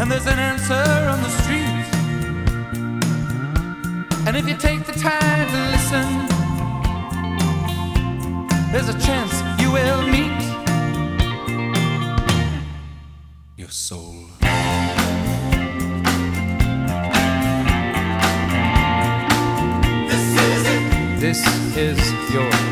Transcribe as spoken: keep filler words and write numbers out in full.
there's an answer on the street. And if you take the time to listen, there's a chance you will meet your soul. This is it. This is your